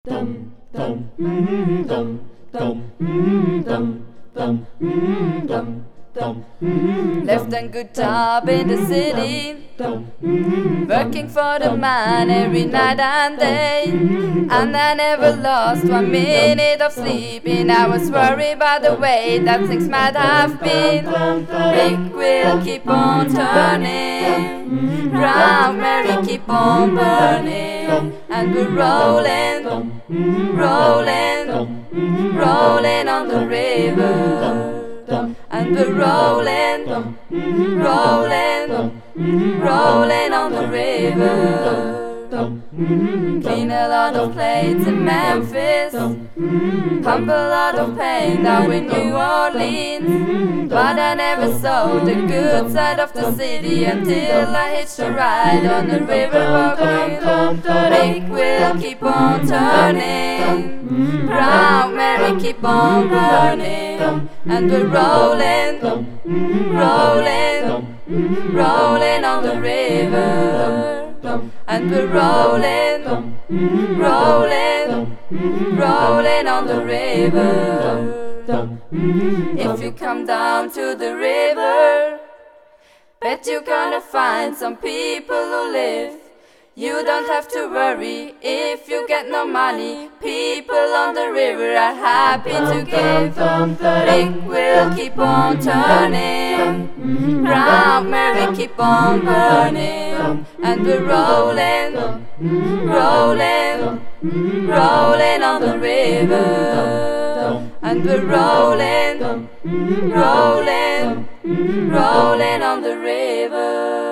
Dum dum dum dum dum dum dum dum. Left a good job in the city, working for the man every night and day. And I never lost 1 minute of sleeping. I was worried about the way that things might have been. Big wheel keep on turning, round Mary keep on burning, and we're rolling, rolling, rolling on the river. And we're rolling, rolling, rolling on the river. Clean a lot of plates in Memphis, pump a lot of pain down in New Orleans. But I never saw the good side of the city until I hitched a ride on the river walking. Big wheel keep on turning, proud Mary keep on burning, and we're rolling, rolling, rolling on the river. And we're rolling, rolling, rolling on the river. If you come down to the river, bet you're gonna find some people who live. You don't have to worry if you get no money. People on the river are happy to give. Big wheel keep on turning, proud Mary keep on burning, and we're rolling, rolling, rolling on the river. And we're rolling, rolling, rolling on the river.